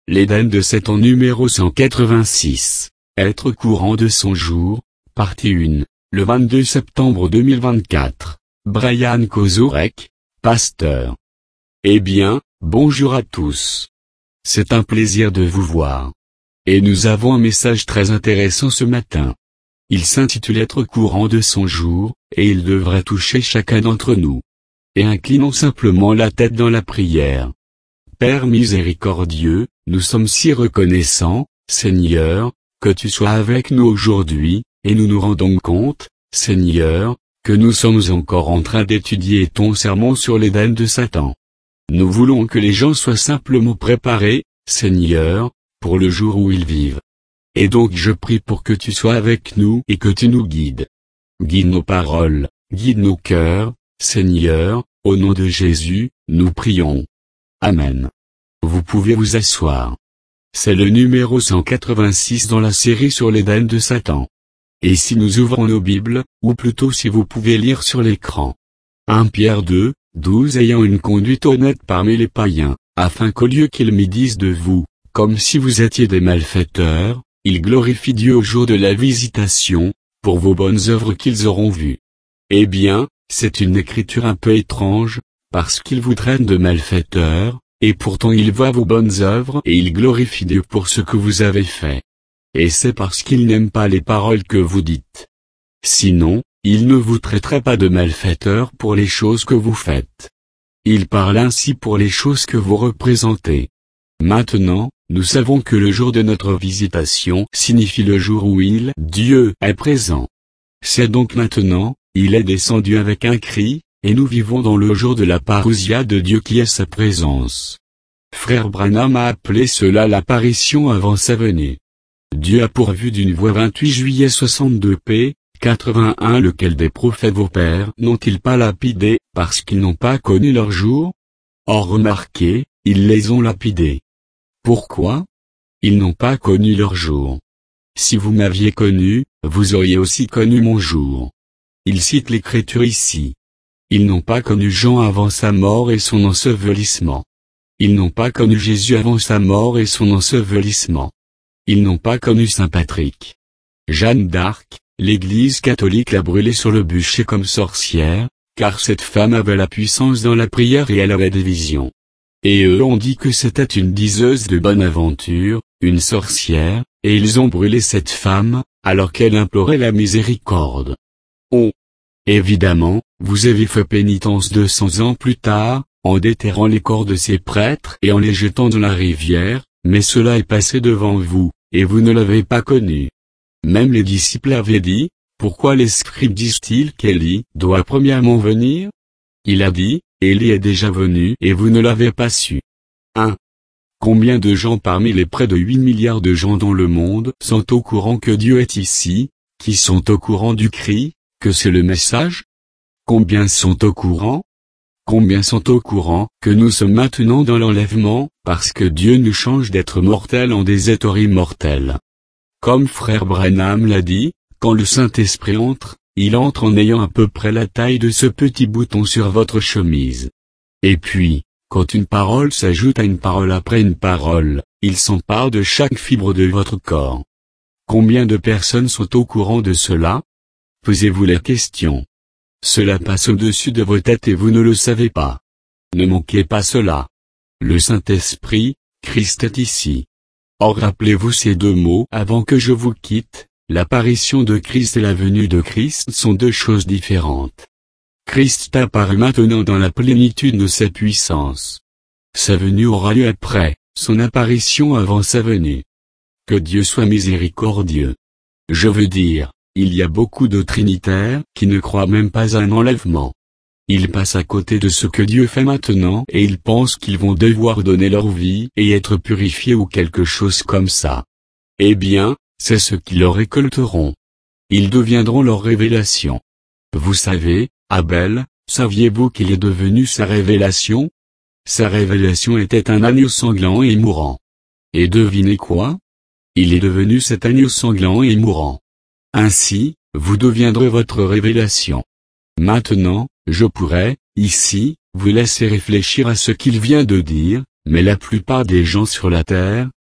L'Éden de Satan numéro 186. Être courant de son jour, partie 1, le 22 septembre 2024. Brian Kozorek, pasteur. Eh bien, bonjour à tous. C'est un plaisir de vous voir. Et nous avons un message très intéressant ce matin. Il s'intitule Être courant de son jour, et il devrait toucher chacun d'entre nous. Et inclinons simplement la tête dans la prière. Père miséricordieux, nous sommes si reconnaissants, Seigneur, que tu sois avec nous aujourd'hui, et nous nous rendons compte, Seigneur, que nous sommes encore en train d'étudier ton sermon sur l'Éden de Satan. Nous voulons que les gens soient simplement préparés, Seigneur, pour le jour où ils vivent. Et donc je prie pour que tu sois avec nous et que tu nous guides. Guide nos paroles, guide nos cœurs, Seigneur, au nom de Jésus, nous prions. Amen. Vous pouvez vous asseoir. C'est le numéro 186 dans la série sur l'Éden de Satan. Et si nous ouvrons nos Bibles, ou plutôt si vous pouvez lire sur l'écran. 1 Pierre 2, 12 Ayant une conduite honnête parmi les païens, afin qu'au lieu qu'ils médisent de vous, comme si vous étiez des malfaiteurs, ils glorifient Dieu au jour de la visitation, pour vos bonnes œuvres qu'ils auront vues. Eh bien, c'est une écriture un peu étrange, parce qu'ils vous traînent de malfaiteurs, et pourtant ils voient vos bonnes œuvres et ils glorifient Dieu pour ce que vous avez fait. Et c'est parce qu'ils n'aiment pas les paroles que vous dites. Sinon, ils ne vous traiteraient pas de malfaiteurs pour les choses que vous faites. Ils parlent ainsi pour les choses que vous représentez. Maintenant, nous savons que le jour de notre visitation signifie le jour où Dieu est présent. C'est donc maintenant, il est descendu avec un cri, et nous vivons dans le jour de la parousia de Dieu qui est sa présence. Frère Branham a appelé cela l'apparition avant sa venue. Dieu a pourvu d'une voix 28 juillet 62 p. 81 Lequel des prophètes vos pères n'ont-ils pas lapidé, parce qu'ils n'ont pas connu leur jour? Or remarquez, ils les ont lapidés. Pourquoi? Ils n'ont pas connu leur jour. Si vous m'aviez connu, vous auriez aussi connu mon jour. Il cite l'écriture ici. Ils n'ont pas connu Jean avant sa mort et son ensevelissement. Ils n'ont pas connu Jésus avant sa mort et son ensevelissement. Ils n'ont pas connu Saint Patrick. Jeanne d'Arc, l'Église catholique l'a brûlée sur le bûcher comme sorcière, car cette femme avait la puissance dans la prière et elle avait des visions. Et eux ont dit que c'était une diseuse de bonne aventure, une sorcière, et ils ont brûlé cette femme, alors qu'elle implorait la miséricorde. Oh! Évidemment, vous avez fait pénitence 200 ans plus tard, en déterrant les corps de ces prêtres et en les jetant dans la rivière, mais cela est passé devant vous, et vous ne l'avez pas connu. Même les disciples avaient dit, pourquoi les scribes disent-ils qu'Élie doit premièrement venir? Il a dit, Élie est déjà venu et vous ne l'avez pas su. 1. Combien de gens parmi les près de 8 milliards de gens dans le monde sont au courant que Dieu est ici, qui sont au courant du cri, que c'est le message? Combien sont au courant? Combien sont au courant que nous sommes maintenant dans l'enlèvement, parce que Dieu nous change d'être mortels en des êtres immortels? Comme frère Branham l'a dit, quand le Saint-Esprit entre, il entre en ayant à peu près la taille de ce petit bouton sur votre chemise. Et puis, quand une parole s'ajoute à une parole après une parole, il s'empare de chaque fibre de votre corps. Combien de personnes sont au courant de cela? Posez-vous la question. Cela passe au-dessus de vos têtes et vous ne le savez pas. Ne manquez pas cela. Le Saint-Esprit, Christ est ici. Or rappelez-vous ces deux mots avant que je vous quitte, l'apparition de Christ et la venue de Christ sont deux choses différentes. Christ apparaît maintenant dans la plénitude de sa puissance. Sa venue aura lieu après, son apparition avant sa venue. Que Dieu soit miséricordieux. Je veux dire, il y a beaucoup de trinitaires qui ne croient même pas à un enlèvement. Ils passent à côté de ce que Dieu fait maintenant et ils pensent qu'ils vont devoir donner leur vie et être purifiés ou quelque chose comme ça. Eh bien, c'est ce qu'ils leur récolteront. Ils deviendront leur révélation. Vous savez, Abel, saviez-vous qu'il est devenu sa révélation? Sa révélation était un agneau sanglant et mourant. Et devinez quoi? Il est devenu cet agneau sanglant et mourant. Ainsi, vous deviendrez votre révélation. Maintenant, je pourrais, ici, vous laisser réfléchir à ce qu'il vient de dire, mais la plupart des gens sur la terre,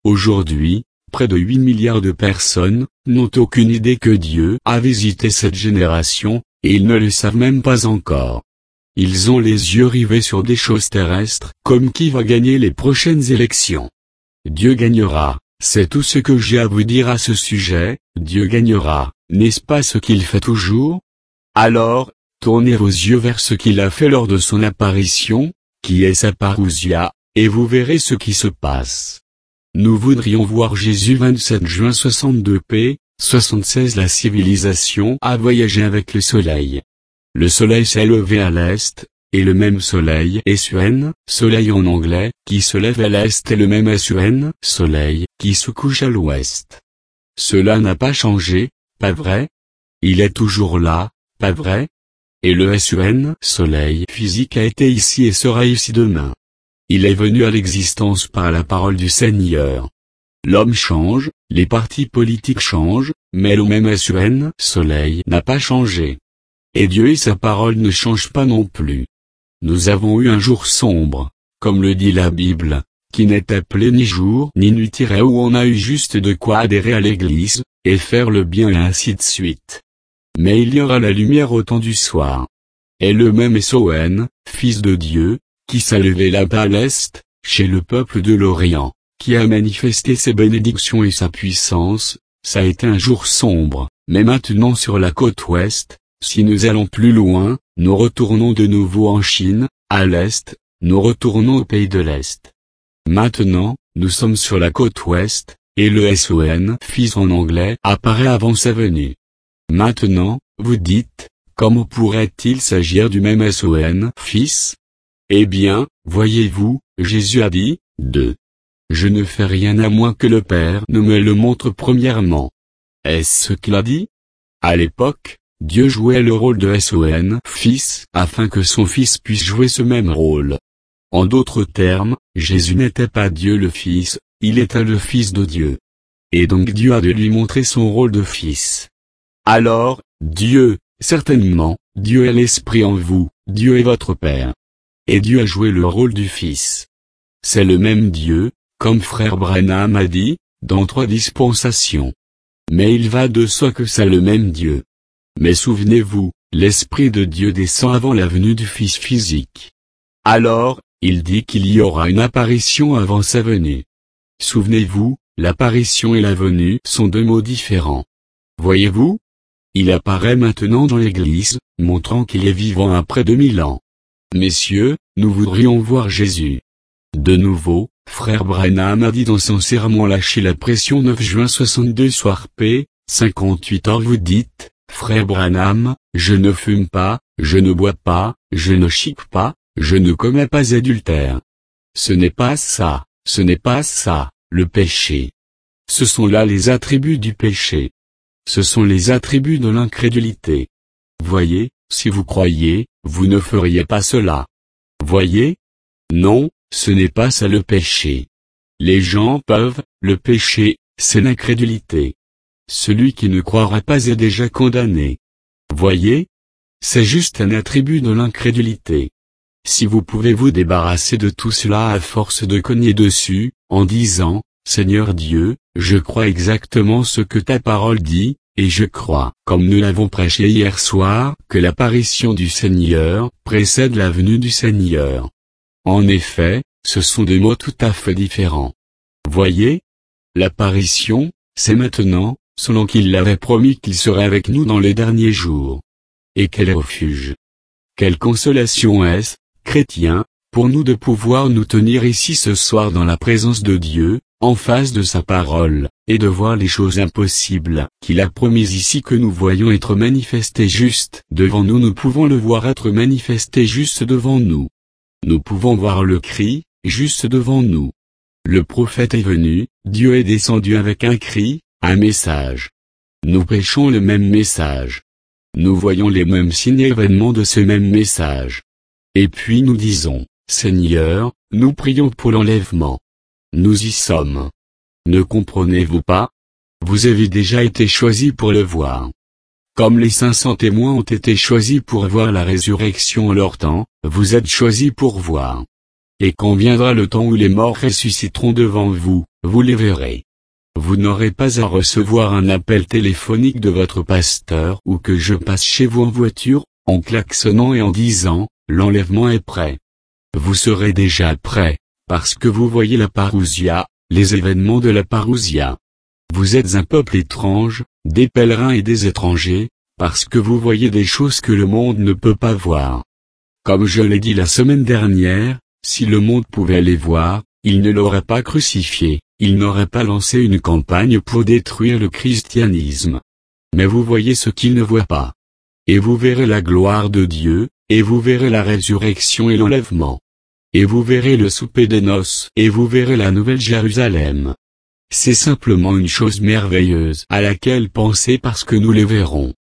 Aujourd'hui, près de 8 milliards de personnes n'ont aucune idée que Dieu a visité cette génération, et ils ne le savent même pas encore. Ils ont les yeux rivés sur des choses terrestres, comme qui va gagner les prochaines élections. Dieu gagnera, c'est tout ce que j'ai à vous dire à ce sujet. Dieu gagnera, n'est-ce pas ce qu'il fait toujours? Alors, tournez vos yeux vers ce qu'il a fait lors de son apparition, qui est sa parousia, et vous verrez ce qui se passe. Nous voudrions voir Jésus 27 juin 62 p. 76. La civilisation a voyagé avec le soleil. Le soleil s'est levé à l'est, et le même soleil SUN, soleil en anglais, qui se lève à l'est est le même SUN, soleil, qui se couche à l'ouest. Cela n'a pas changé, pas vrai? Il est toujours là, pas vrai? Et le SUN, soleil physique a été ici et sera ici demain. Il est venu à l'existence par la parole du Seigneur. L'homme change, les partis politiques changent, mais le même SUN, soleil, n'a pas changé. Et Dieu et sa parole ne changent pas non plus. Nous avons eu un jour sombre, comme le dit la Bible, qui n'est appelé ni jour ni nuit, où on a eu juste de quoi adhérer à l'église, et faire le bien et ainsi de suite. Mais il y aura la lumière au temps du soir. Et le même SON, Fils de Dieu, qui s'est levé là-bas à l'est, chez le peuple de l'Orient, qui a manifesté ses bénédictions et sa puissance, ça a été un jour sombre, mais maintenant sur la côte ouest, si nous allons plus loin, nous retournons de nouveau en Chine, à l'est, nous retournons au pays de l'Est. Maintenant, nous sommes sur la côte ouest, et le SON, Fils en anglais, apparaît avant sa venue. Maintenant, vous dites, comment pourrait-il s'agir du même SON, Fils? Eh bien, voyez-vous, Jésus a dit, 2. Je ne fais rien à moins que le Père ne me le montre premièrement. Est-ce ce qu'il a dit? À l'époque, Dieu jouait le rôle de SON, Fils, afin que son Fils puisse jouer ce même rôle. En d'autres termes, Jésus n'était pas Dieu le Fils, il était le Fils de Dieu. Et donc Dieu a de lui montrer son rôle de Fils. Alors, Dieu, certainement, Dieu est l'Esprit en vous, Dieu est votre Père. Et Dieu a joué le rôle du Fils. C'est le même Dieu, comme frère Branham a dit, dans 3 dispensations. Mais il va de soi que c'est le même Dieu. Mais souvenez-vous, l'Esprit de Dieu descend avant la venue du Fils physique. Alors, il dit qu'il y aura une apparition avant sa venue. Souvenez-vous, l'apparition et la venue sont 2 mots différents. Voyez-vous? Il apparaît maintenant dans l'Église, montrant qu'il est vivant après 2000 ans. Messieurs, nous voudrions voir Jésus. De nouveau, frère Branham a dit dans son sermon Lâcher la pression 9 juin 62 soir p. 58 heures. Vous dites, frère Branham, je ne fume pas, je ne bois pas, je ne chique pas, je ne commets pas adultère. Ce n'est pas ça, ce n'est pas ça, le péché. Ce sont là les attributs du péché. Ce sont les attributs de l'incrédulité. Voyez, si vous croyez, vous ne feriez pas cela. Voyez? Non, ce n'est pas ça le péché. Les gens peuvent, le péché, c'est l'incrédulité. Celui qui ne croira pas est déjà condamné. Voyez? C'est juste un attribut de l'incrédulité. Si vous pouvez vous débarrasser de tout cela à force de cogner dessus, en disant, Seigneur Dieu, je crois exactement ce que ta parole dit, et je crois, comme nous l'avons prêché hier soir, que l'apparition du Seigneur précède la venue du Seigneur. En effet, ce sont 2 mots tout à fait différents. Voyez? L'apparition, c'est maintenant, selon qu'il l'avait promis qu'il serait avec nous dans les derniers jours. Et quel refuge! Quelle consolation est-ce, chrétiens, pour nous de pouvoir nous tenir ici ce soir dans la présence de Dieu, en face de sa parole, et de voir les choses impossibles qu'il a promises ici que nous voyons être manifestées juste devant nous. Nous pouvons le voir être manifesté juste devant nous. Nous pouvons voir le cri, juste devant nous. Le prophète est venu, Dieu est descendu avec un cri, un message. Nous prêchons le même message. Nous voyons les mêmes signes et événements de ce même message. Et puis nous disons, Seigneur, nous prions pour l'enlèvement. Nous y sommes. Ne comprenez-vous pas? Vous avez déjà été choisis pour le voir. Comme les 500 témoins ont été choisis pour voir la résurrection en leur temps, vous êtes choisis pour voir. et quand viendra le temps où les morts ressusciteront devant vous, vous les verrez. Vous n'aurez pas à recevoir un appel téléphonique de votre pasteur ou que je passe chez vous en voiture, en klaxonnant et en disant, l'enlèvement est prêt. Vous serez déjà prêt, parce que vous voyez la parousia, les événements de la parousia. Vous êtes un peuple étrange, des pèlerins et des étrangers, parce que vous voyez des choses que le monde ne peut pas voir. Comme je l'ai dit la semaine dernière, si le monde pouvait les voir, il ne l'aurait pas crucifié, il n'aurait pas lancé une campagne pour détruire le christianisme. Mais vous voyez ce qu'il ne voit pas. Et vous verrez la gloire de Dieu, et vous verrez la résurrection et l'enlèvement. Et vous verrez le souper des noces, et vous verrez la nouvelle Jérusalem. C'est simplement une chose merveilleuse à laquelle penser parce que nous les verrons.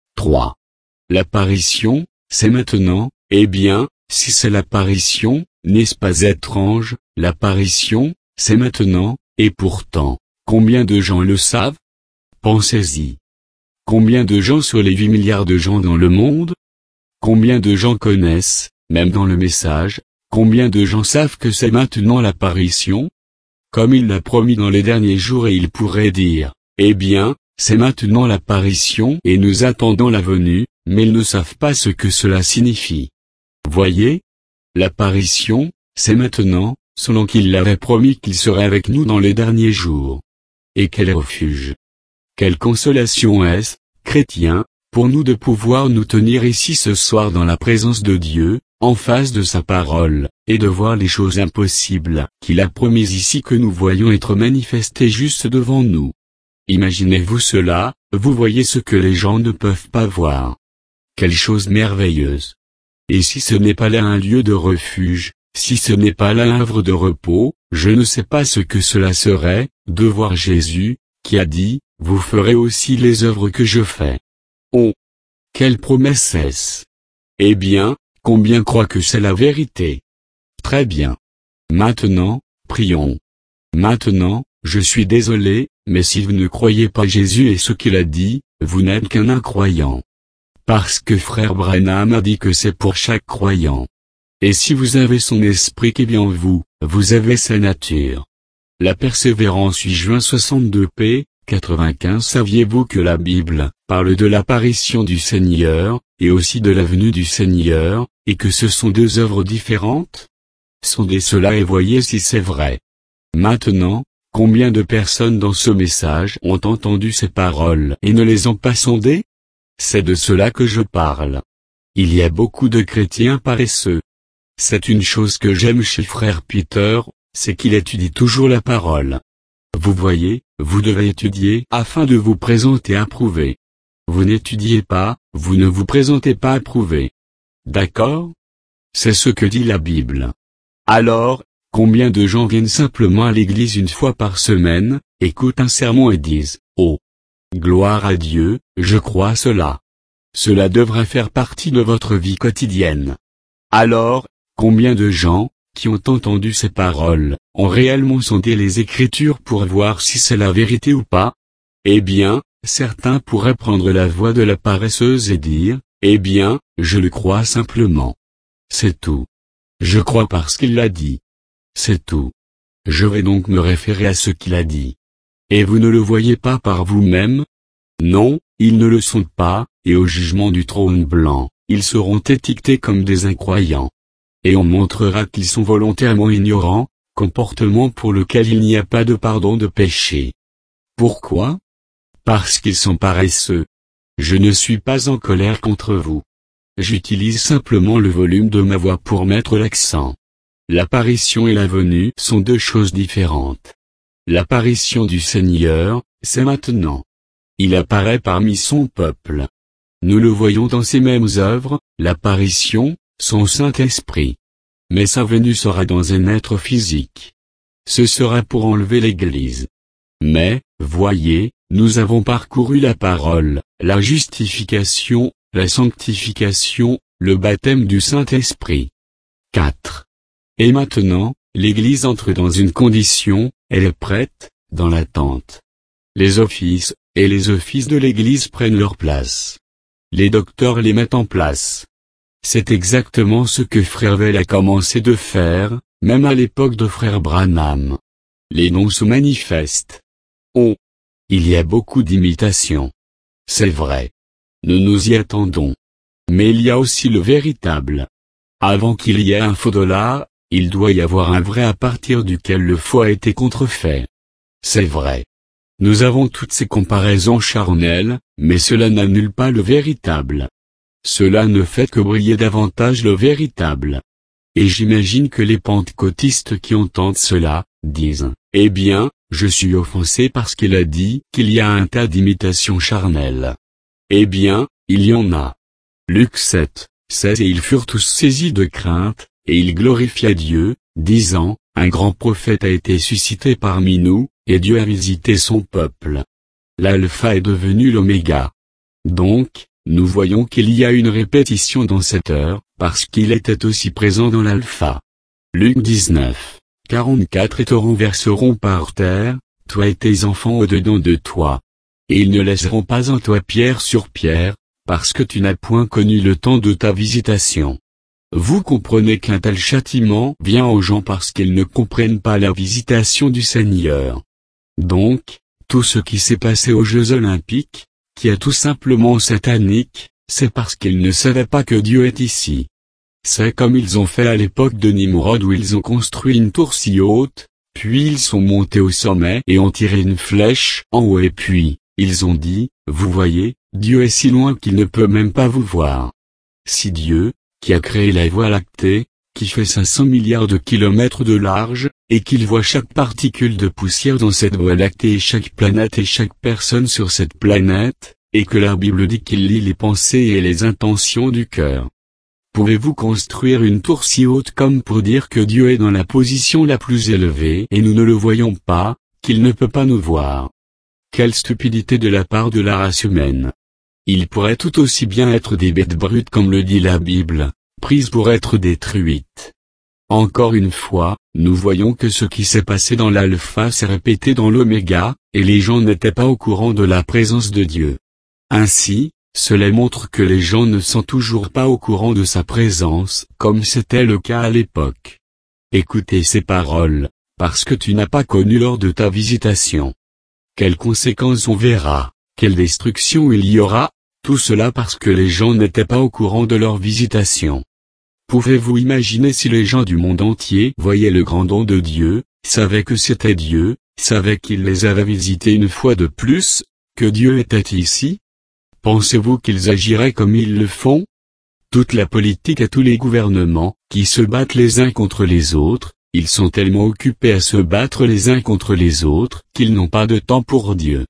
3. L'apparition, c'est maintenant, eh bien, si c'est l'apparition, n'est-ce pas étrange, l'apparition, c'est maintenant, et pourtant, combien de gens le savent? Pensez-y. Combien de gens sur les 8 milliards de gens dans le monde? Combien de gens connaissent, même dans le message, combien de gens savent que c'est maintenant l'apparition? Comme il l'a promis dans les derniers jours et il pourrait dire, eh bien, c'est maintenant l'apparition et nous attendons la venue, mais ils ne savent pas ce que cela signifie. Voyez? L'apparition, c'est maintenant, selon qu'il l'avait promis qu'il serait avec nous dans les derniers jours. Et quel refuge! Quelle consolation est-ce, chrétiens, pour nous de pouvoir nous tenir ici ce soir dans la présence de Dieu, en face de sa parole, et de voir les choses impossibles qu'il a promises ici que nous voyons être manifestées juste devant nous. Imaginez-vous cela, vous voyez ce que les gens ne peuvent pas voir. Quelle chose merveilleuse! Et si ce n'est pas là un lieu de refuge, si ce n'est pas là un havre de repos, je ne sais pas ce que cela serait, de voir Jésus, qui a dit, vous ferez aussi les œuvres que je fais. Oh! Quelle promesse est-ce? Eh bien, combien croient que c'est la vérité? Très bien. Maintenant, prions. Maintenant, je suis désolé, mais si vous ne croyez pas Jésus et ce qu'il a dit, vous n'êtes qu'un incroyant. Parce que frère Branham a dit que c'est pour chaque croyant. Et si vous avez son esprit qui vit en vous, vous avez sa nature. La persévérance 8 juin 62 p. 95. Saviez-vous que la Bible parle de l'apparition du Seigneur, et aussi de la venue du Seigneur, et que ce sont deux œuvres différentes? Sondez cela et voyez si c'est vrai. Maintenant, combien de personnes dans ce message ont entendu ces paroles et ne les ont pas sondées? C'est de cela que je parle. Il y a beaucoup de chrétiens paresseux. C'est une chose que j'aime chez frère Peter, c'est qu'il étudie toujours la parole. Vous voyez, vous devez étudier afin de vous présenter approuvé. Vous n'étudiez pas, vous ne vous présentez pas approuvé. D'accord? C'est ce que dit la Bible. Alors, combien de gens viennent simplement à l'église une fois par semaine, écoutent un sermon et disent, oh! Gloire à Dieu, je crois cela. Cela devrait faire partie de votre vie quotidienne. Alors, combien de gens, qui ont entendu ces paroles, ont réellement sondé les Écritures pour voir si c'est la vérité ou pas? Eh bien, certains pourraient prendre la voix de la paresseuse et dire, eh bien, je le crois simplement. C'est tout. Je crois parce qu'il l'a dit. C'est tout. Je vais donc me référer à ce qu'il a dit. Et vous ne le voyez pas par vous-même? Non, ils ne le sont pas, et au jugement du trône blanc, ils seront étiquetés comme des incroyants. Et on montrera qu'ils sont volontairement ignorants, comportement pour lequel il n'y a pas de pardon de péché. Pourquoi? Parce qu'ils sont paresseux. Je ne suis pas en colère contre vous. J'utilise simplement le volume de ma voix pour mettre l'accent. L'apparition et la venue sont deux choses différentes. L'apparition du Seigneur, c'est maintenant. Il apparaît parmi son peuple. Nous le voyons dans ses mêmes œuvres, l'apparition, son Saint-Esprit. Mais sa venue sera dans un être physique. Ce sera pour enlever l'Église. Mais, voyez, nous avons parcouru la parole, la justification, la sanctification, le baptême du Saint-Esprit. 4. Et maintenant, l'Église entre dans une condition, elle est prête, dans l'attente. Les offices, et les offices de l'Église prennent leur place. Les docteurs les mettent en place. C'est exactement ce que Frère Vel a commencé de faire, même à l'époque de frère Branham. Les noms se manifestent. Oh! Il y a beaucoup d'imitations. C'est vrai. Nous nous y attendons. Mais il y a aussi le véritable. Avant qu'il y ait un faux dollar, il doit y avoir un vrai à partir duquel le faux a été contrefait. C'est vrai. Nous avons toutes ces comparaisons charnelles, mais cela n'annule pas le véritable. Cela ne fait que briller davantage le véritable. Et j'imagine que les pentecôtistes qui entendent cela, disent, eh bien, je suis offensé parce qu'il a dit qu'il y a un tas d'imitations charnelles. Eh bien, il y en a. Luc 7, 16 Et ils furent tous saisis de crainte, et ils glorifia Dieu, disant, un grand prophète a été suscité parmi nous, et Dieu a visité son peuple. L'alpha est devenu l'oméga. Donc, nous voyons qu'il y a une répétition dans cette heure, parce qu'il était aussi présent dans l'alpha. Luc 19, 44 Et te renverseront par terre, toi et tes enfants au-dedans de toi. Et ils ne laisseront pas en toi pierre sur pierre, parce que tu n'as point connu le temps de ta visitation. Vous comprenez qu'un tel châtiment vient aux gens parce qu'ils ne comprennent pas la visitation du Seigneur. Donc, tout ce qui s'est passé aux Jeux Olympiques, qui est tout simplement satanique, c'est parce qu'ils ne savaient pas que Dieu est ici. C'est comme ils ont fait à l'époque de Nimrod où ils ont construit une tour si haute, puis ils sont montés au sommet et ont tiré une flèche en haut et puis, ils ont dit, vous voyez, Dieu est si loin qu'il ne peut même pas vous voir. Si Dieu, qui a créé la Voie lactée, qui fait 500 milliards de kilomètres de large, et qu'il voit chaque particule de poussière dans cette Voie lactée et chaque planète et chaque personne sur cette planète, et que la Bible dit qu'il lit les pensées et les intentions du cœur. Pouvez-vous construire une tour si haute comme pour dire que Dieu est dans la position la plus élevée et nous ne le voyons pas, qu'il ne peut pas nous voir? Quelle stupidité de la part de la race humaine. Il pourrait tout aussi bien être des bêtes brutes comme le dit la Bible, prises pour être détruites. Encore une fois, nous voyons que ce qui s'est passé dans l'alpha s'est répété dans l'oméga, et les gens n'étaient pas au courant de la présence de Dieu. Ainsi, cela montre que les gens ne sont toujours pas au courant de sa présence, comme c'était le cas à l'époque. Écoutez ces paroles, parce que tu n'as pas connu lors de ta visitation. Quelles conséquences on verra, quelle destruction il y aura, tout cela parce que les gens n'étaient pas au courant de leur visitation. Pouvez-vous imaginer si les gens du monde entier voyaient le grand don de Dieu, savaient que c'était Dieu, savaient qu'il les avait visités une fois de plus, que Dieu était ici? Pensez-vous qu'ils agiraient comme ils le font? Toute la politique et tous les gouvernements, qui se battent les uns contre les autres, ils sont tellement occupés à se battre les uns contre les autres qu'ils n'ont pas de temps pour Dieu.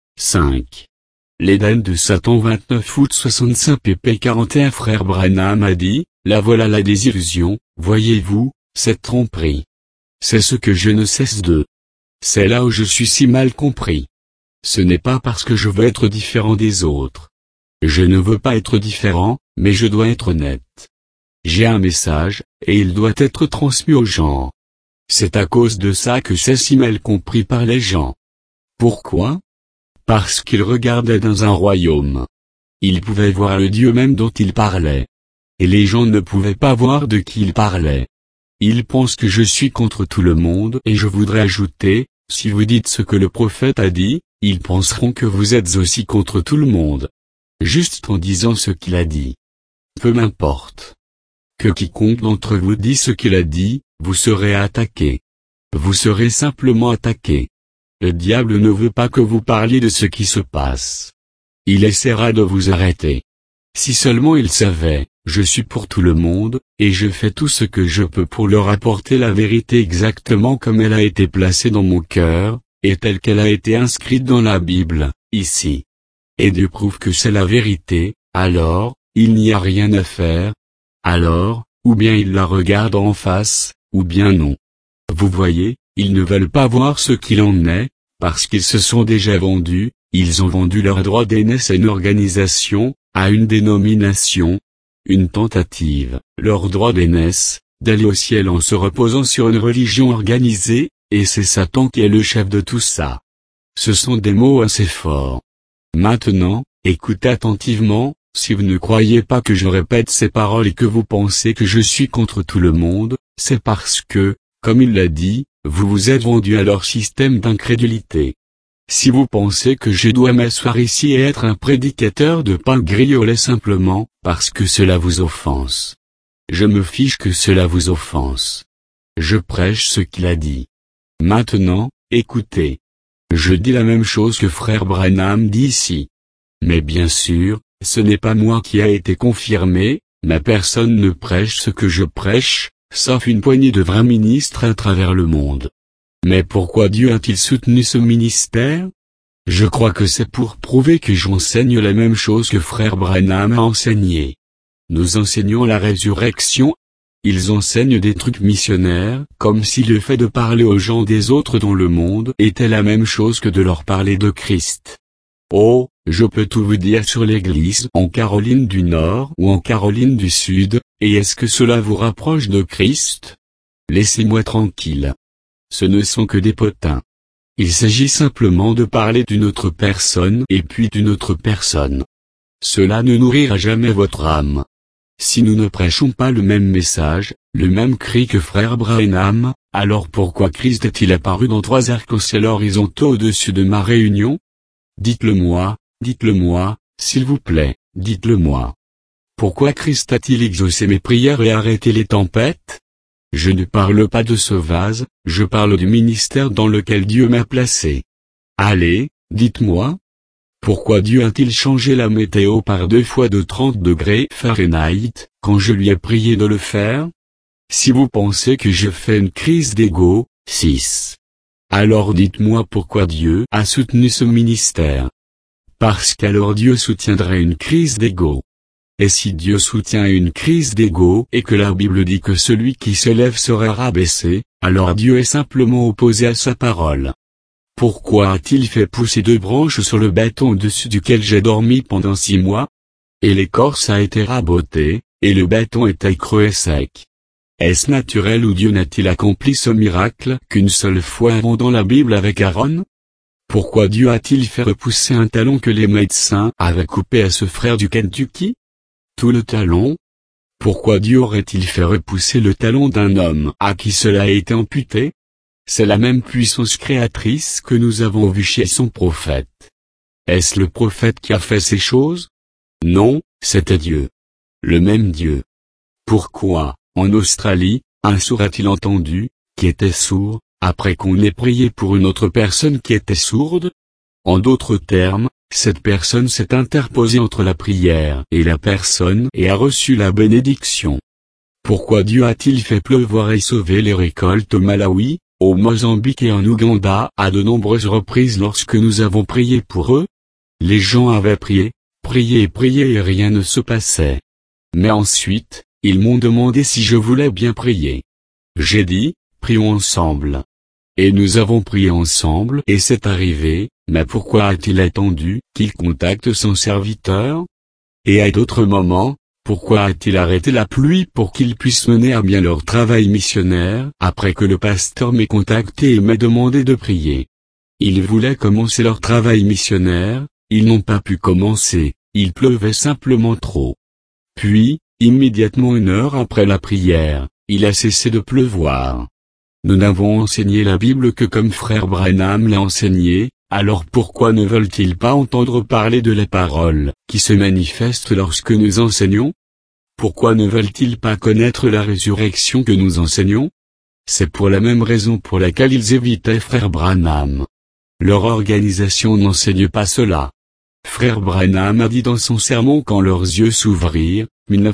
5. L'Éden de Satan 29 août 65 pp 41 Frère Branham a dit, la voilà la désillusion, voyez-vous, cette tromperie. C'est ce que je ne cesse de. C'est là où je suis si mal compris. Ce n'est pas parce que je veux être différent des autres. Je ne veux pas être différent, mais je dois être honnête. J'ai un message, et il doit être transmis aux gens. C'est à cause de ça que c'est si mal compris par les gens. Pourquoi? Parce qu'ils regardaient dans un royaume. Ils pouvaient voir le Dieu même dont ils parlaient. Et les gens ne pouvaient pas voir de qui ils parlaient. Ils pensent que je suis contre tout le monde et je voudrais ajouter, si vous dites ce que le prophète a dit, ils penseront que vous êtes aussi contre tout le monde. Juste en disant ce qu'il a dit. Peu m'importe. Que quiconque d'entre vous dit ce qu'il a dit, vous serez attaqué. Vous serez simplement attaqué. Le diable ne veut pas que vous parliez de ce qui se passe. Il essaiera de vous arrêter. Si seulement il savait, je suis pour tout le monde, et je fais tout ce que je peux pour leur apporter la vérité exactement comme elle a été placée dans mon cœur, et telle qu'elle a été inscrite dans la Bible, ici. Et Dieu prouve que c'est la vérité, alors, il n'y a rien à faire. Alors, ou bien ils la regardent en face, ou bien non. Vous voyez, ils ne veulent pas voir ce qu'il en est, parce qu'ils se sont déjà vendus, ils ont vendu leur droit d'aînesse à une organisation, à une dénomination, une tentative, leur droit d'aînesse, d'aller au ciel en se reposant sur une religion organisée, et c'est Satan qui est le chef de tout ça. Ce sont des mots assez forts. Maintenant, écoutez attentivement, si vous ne croyez pas que je répète ces paroles et que vous pensez que je suis contre tout le monde, c'est parce que, Comme il l'a dit, vous vous êtes vendu à leur système d'incrédulité. Si vous pensez que je dois m'asseoir ici et être un prédicateur de pain grillé au lait simplement parce que cela vous offense. Je me fiche que cela vous offense. Je prêche ce qu'il a dit. Maintenant, écoutez. Je dis la même chose que frère Branham dit ici. Mais bien sûr, ce n'est pas moi qui a été confirmé, ma personne ne prêche ce que je prêche, sauf une poignée de vrais ministres à travers le monde. Mais pourquoi Dieu a-t-il soutenu ce ministère? Je crois que c'est pour prouver que j'enseigne la même chose que frère Branham a enseigné. Nous enseignons la résurrection. Ils enseignent des trucs missionnaires, comme si le fait de parler aux gens des autres dans le monde était la même chose que de leur parler de Christ. Oh, je peux tout vous dire sur l'Église en Caroline du Nord ou en Caroline du Sud, et est-ce que cela vous rapproche de Christ? Laissez-moi tranquille. Ce ne sont que des potins. Il s'agit simplement de parler d'une autre personne et puis d'une autre personne. Cela ne nourrira jamais votre âme. Si nous ne prêchons pas le même message, le même cri que frère Branham, alors pourquoi Christ est-il apparu dans 3 arcs-en-ciel horizontaux au-dessus de ma réunion? Dites-le moi, s'il vous plaît, dites-le moi. Pourquoi Christ a-t-il exaucé mes prières et arrêté les tempêtes? Je ne parle pas de ce vase, je parle du ministère dans lequel Dieu m'a placé. Allez, dites-moi. Pourquoi Dieu a-t-il changé la météo par 2 fois de 30 degrés Fahrenheit, quand je lui ai prié de le faire? Si vous pensez que je fais une crise d'ego, 6. Alors dites-moi pourquoi Dieu a soutenu ce ministère. Parce qu'alors Dieu soutiendrait une crise d'ego. Et si Dieu soutient une crise d'ego et que la Bible dit que celui qui se lève sera rabaissé, alors Dieu est simplement opposé à sa parole. Pourquoi a-t-il fait pousser 2 branches sur le béton au-dessus duquel j'ai dormi pendant 6 mois? Et l'écorce a été rabotée, et le béton était creux et sec. Est-ce naturel ou Dieu n'a-t-il accompli ce miracle qu'une seule fois avant dans la Bible avec Aaron? Pourquoi Dieu a-t-il fait repousser un talon que les médecins avaient coupé à ce frère du Kentucky? Tout le talon? Pourquoi Dieu aurait-il fait repousser le talon d'un homme à qui cela a été amputé? C'est la même puissance créatrice que nous avons vue chez son prophète. Est-ce le prophète qui a fait ces choses? Non, c'était Dieu. Le même Dieu. Pourquoi, en Australie, un sourd a-t-il entendu, qui était sourd, après qu'on ait prié pour une autre personne qui était sourde? En d'autres termes, cette personne s'est interposée entre la prière et la personne et a reçu la bénédiction. Pourquoi Dieu a-t-il fait pleuvoir et sauver les récoltes au Malawi, au Mozambique et en Ouganda à de nombreuses reprises lorsque nous avons prié pour eux? Les gens avaient prié et rien ne se passait. Mais ensuite, ils m'ont demandé si je voulais bien prier. J'ai dit, prions ensemble. Et nous avons prié ensemble et c'est arrivé, mais pourquoi a-t-il attendu qu'il contacte son serviteur? Et à d'autres moments, pourquoi a-t-il arrêté la pluie pour qu'ils puissent mener à bien leur travail missionnaire après que le pasteur m'ait contacté et m'ait demandé de prier? Ils voulaient commencer leur travail missionnaire, ils n'ont pas pu commencer, il pleuvait simplement trop. Puis, immédiatement 1 heure après la prière, il a cessé de pleuvoir. Nous n'avons enseigné la Bible que comme frère Branham l'a enseigné, alors pourquoi ne veulent-ils pas entendre parler de la parole, qui se manifeste lorsque nous enseignons? Pourquoi ne veulent-ils pas connaître la résurrection que nous enseignons? C'est pour la même raison pour laquelle ils évitaient frère Branham. Leur organisation n'enseigne pas cela. Frère Branham a dit dans son sermon quand leurs yeux s'ouvrirent,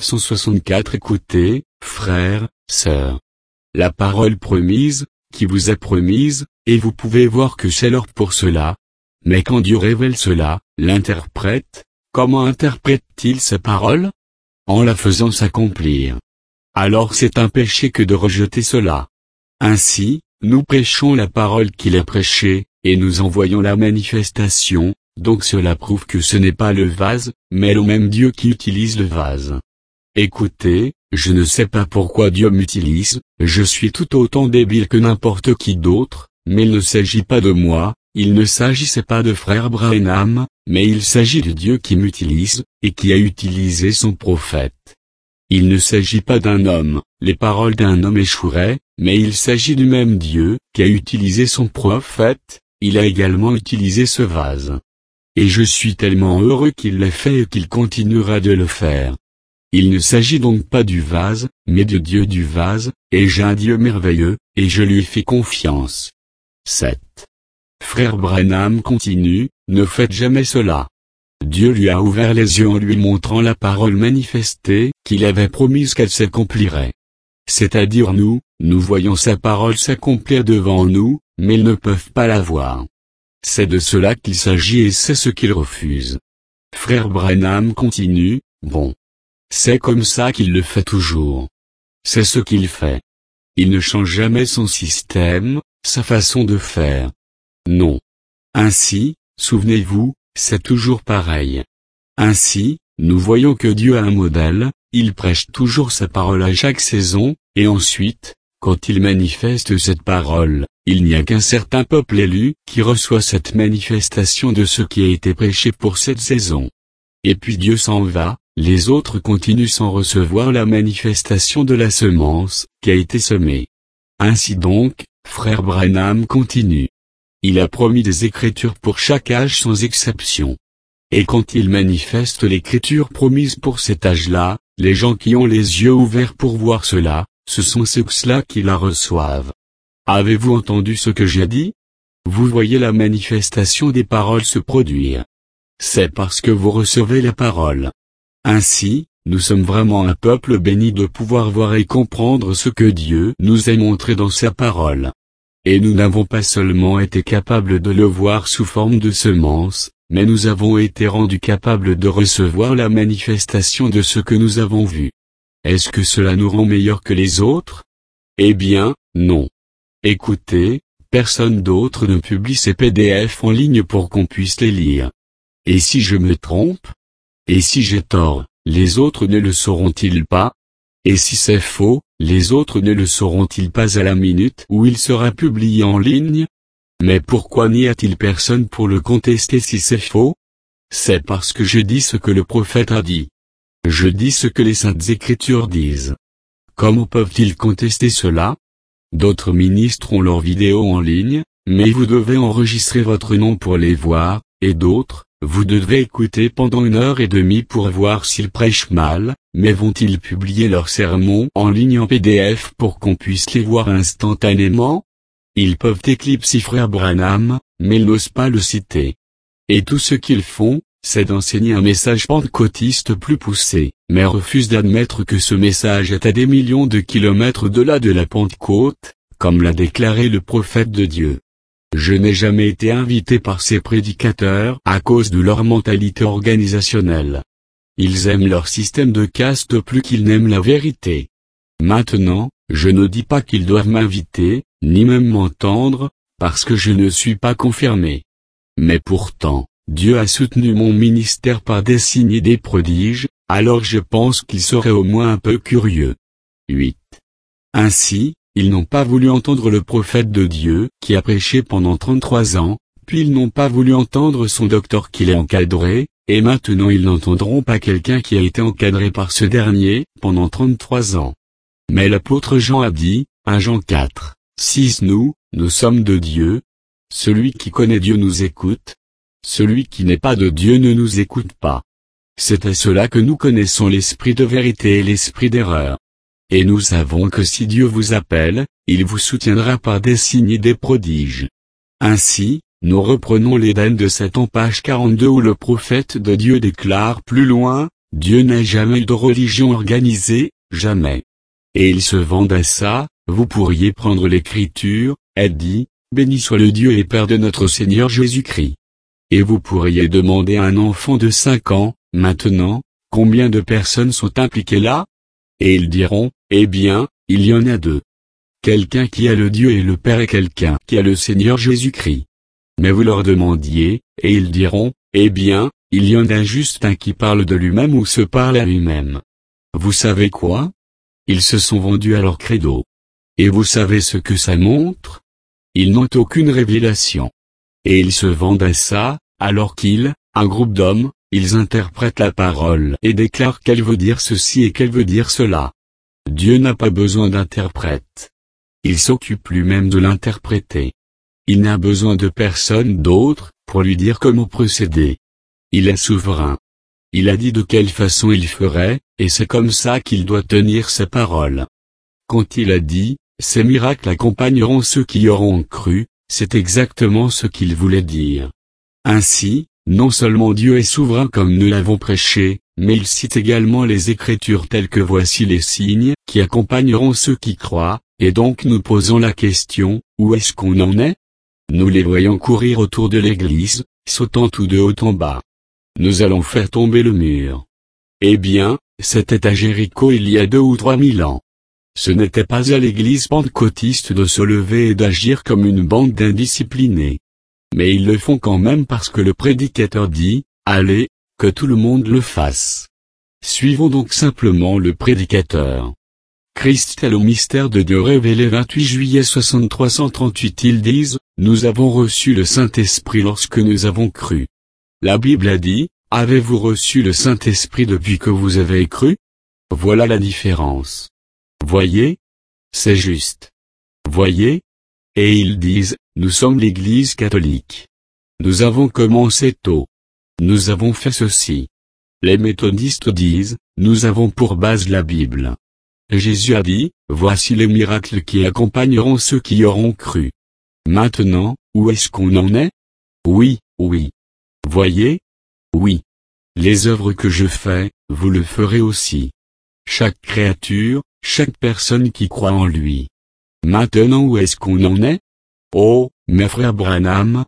1964 écoutez, frères, sœurs. La parole promise, qui vous est promise, et vous pouvez voir que c'est l'heure pour cela. Mais quand Dieu révèle cela, l'interprète, comment interprète-t-il ces paroles? En la faisant s'accomplir. Alors c'est un péché que de rejeter cela. Ainsi, nous prêchons la parole qu'il a prêchée, et nous en voyons la manifestation, donc cela prouve que ce n'est pas le vase, mais le même Dieu qui utilise le vase. Écoutez, je ne sais pas pourquoi Dieu m'utilise, je suis tout autant débile que n'importe qui d'autre, mais il ne s'agit pas de moi, il ne s'agissait pas de frère Branham, mais il s'agit de Dieu qui m'utilise, et qui a utilisé son prophète. Il ne s'agit pas d'un homme, les paroles d'un homme échoueraient, mais il s'agit du même Dieu, qui a utilisé son prophète, il a également utilisé ce vase. Et je suis tellement heureux qu'il l'ait fait et qu'il continuera de le faire. Il ne s'agit donc pas du vase, mais de Dieu du vase, et j'ai un Dieu merveilleux, et je lui fais confiance. 7. Frère Branham continue, ne faites jamais cela. Dieu lui a ouvert les yeux en lui montrant la parole manifestée, qu'il avait promise qu'elle s'accomplirait. C'est-à-dire nous voyons sa parole s'accomplir devant nous, mais ils ne peuvent pas la voir. C'est de cela qu'il s'agit et c'est ce qu'ils refusent. Frère Branham continue, bon. C'est comme ça qu'il le fait toujours. C'est ce qu'il fait. Il ne change jamais son système, sa façon de faire. Non. Ainsi, souvenez-vous, c'est toujours pareil. Ainsi, nous voyons que Dieu a un modèle, il prêche toujours sa parole à chaque saison, et ensuite, quand il manifeste cette parole, il n'y a qu'un certain peuple élu qui reçoit cette manifestation de ce qui a été prêché pour cette saison. Et puis Dieu s'en va, les autres continuent sans recevoir la manifestation de la semence qui a été semée. Ainsi donc, frère Branham continue. Il a promis des écritures pour chaque âge sans exception. Et quand il manifeste l'écriture promise pour cet âge-là, les gens qui ont les yeux ouverts pour voir cela, ce sont ceux-là qui la reçoivent. Avez-vous entendu ce que j'ai dit? Vous voyez la manifestation des paroles se produire. C'est parce que vous recevez la parole. Ainsi, nous sommes vraiment un peuple béni de pouvoir voir et comprendre ce que Dieu nous a montré dans sa parole. Et nous n'avons pas seulement été capables de le voir sous forme de semence, mais nous avons été rendus capables de recevoir la manifestation de ce que nous avons vu. Est-ce que cela nous rend meilleurs que les autres? Eh bien, non. Écoutez, personne d'autre ne publie ces PDF en ligne pour qu'on puisse les lire. Et si je me trompe? Et si j'ai tort, les autres ne le sauront-ils pas? Et si c'est faux, les autres ne le sauront-ils pas à la minute où il sera publié en ligne? Mais pourquoi n'y a-t-il personne pour le contester si c'est faux? C'est parce que je dis ce que le prophète a dit. Je dis ce que les saintes écritures disent. Comment peuvent-ils contester cela? D'autres ministres ont leurs vidéos en ligne, mais vous devez enregistrer votre nom pour les voir, et d'autres, vous devez écouter pendant 1h30 pour voir s'ils prêchent mal, mais vont-ils publier leurs sermons en ligne en PDF pour qu'on puisse les voir instantanément? Ils peuvent éclipser frère Branham, mais ils n'osent pas le citer. Et tout ce qu'ils font, c'est d'enseigner un message pentecôtiste plus poussé, mais refusent d'admettre que ce message est à des millions de kilomètres au-delà de la Pentecôte, comme l'a déclaré le prophète de Dieu. Je n'ai jamais été invité par ces prédicateurs à cause de leur mentalité organisationnelle. Ils aiment leur système de caste plus qu'ils n'aiment la vérité. Maintenant, je ne dis pas qu'ils doivent m'inviter, ni même m'entendre, parce que je ne suis pas confirmé. Mais pourtant, Dieu a soutenu mon ministère par des signes et des prodiges, alors je pense qu'ils seraient au moins un peu curieux. 8. Ainsi, ils n'ont pas voulu entendre le prophète de Dieu qui a prêché pendant 33 ans, puis ils n'ont pas voulu entendre son docteur qui l'a encadré, et maintenant ils n'entendront pas quelqu'un qui a été encadré par ce dernier pendant 33 ans. Mais l'apôtre Jean a dit, 1 Jean 4, 6 nous sommes de Dieu. Celui qui connaît Dieu nous écoute. Celui qui n'est pas de Dieu ne nous écoute pas. C'est à cela que nous connaissons l'esprit de vérité et l'esprit d'erreur. Et nous savons que si Dieu vous appelle, il vous soutiendra par des signes et des prodiges. Ainsi, nous reprenons l'Éden de 7 en page 42 où le prophète de Dieu déclare plus loin, Dieu n'a jamais eu de religion organisée, jamais. Et il se vante à ça, vous pourriez prendre l'écriture, elle dit, béni soit le Dieu et Père de notre Seigneur Jésus-Christ. Et vous pourriez demander à un enfant de 5 ans, maintenant, combien de personnes sont impliquées là? Et ils diront, eh bien, il y en a 2. Quelqu'un qui a le Dieu et le Père et quelqu'un qui a le Seigneur Jésus-Christ. Mais vous leur demandiez, et ils diront, eh bien, il y en a juste un qui parle de lui-même ou se parle à lui-même. Vous savez quoi? Ils se sont vendus à leur credo. Et vous savez ce que ça montre? Ils n'ont aucune révélation. Et ils se vendent à ça, alors qu'ils, un groupe d'hommes, ils interprètent la parole et déclarent qu'elle veut dire ceci et qu'elle veut dire cela. Dieu n'a pas besoin d'interprète. Il s'occupe lui-même de l'interpréter. Il n'a besoin de personne d'autre pour lui dire comment procéder. Il est souverain. Il a dit de quelle façon il ferait, et c'est comme ça qu'il doit tenir ses paroles. Quand il a dit, ces miracles accompagneront ceux qui y auront cru, c'est exactement ce qu'il voulait dire. Ainsi, non seulement Dieu est souverain comme nous l'avons prêché, mais il cite également les Écritures telles que voici les signes qui accompagneront ceux qui croient, et donc nous posons la question, où est-ce qu'on en est? Nous les voyons courir autour de l'église, sautant tout de haut en bas. Nous allons faire tomber le mur. Eh bien, c'était à Jéricho il y a 2 ou 3 000 ans. Ce n'était pas à l'église pentecôtiste de se lever et d'agir comme une bande d'indisciplinés. Mais ils le font quand même parce que le prédicateur dit, allez, que tout le monde le fasse. Suivons donc simplement le prédicateur. Christ est le mystère de Dieu révélé 28 juillet 6338. Ils disent, nous avons reçu le Saint-Esprit lorsque nous avons cru. La Bible a dit, avez-vous reçu le Saint-Esprit depuis que vous avez cru? Voilà la différence. Voyez? C'est juste. Voyez? Et ils disent, nous sommes l'Église catholique. Nous avons commencé tôt. Nous avons fait ceci. Les méthodistes disent, nous avons pour base la Bible. Jésus a dit, voici les miracles qui accompagneront ceux qui y auront cru. Maintenant, où est-ce qu'on en est? Oui, oui. Voyez? Oui. Les œuvres que je fais, vous le ferez aussi. Chaque créature, chaque personne qui croit en lui. Maintenant où est-ce qu'on en est? Oh, mais frère Branham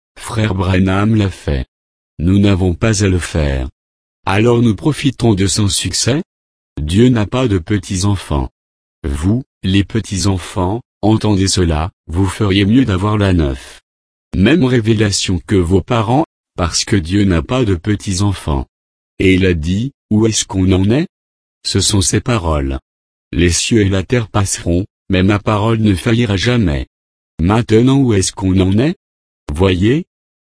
l'a fait. Nous n'avons pas à le faire. Alors nous profitons de son succès? Dieu n'a pas de petits-enfants. Vous, les petits-enfants, entendez cela, vous feriez mieux d'avoir la 9. Même révélation que vos parents, parce que Dieu n'a pas de petits-enfants. Et il a dit, où est-ce qu'on en est? Ce sont ses paroles. Les cieux et la terre passeront, mais ma parole ne faillira jamais. Maintenant où est-ce qu'on en est? Voyez?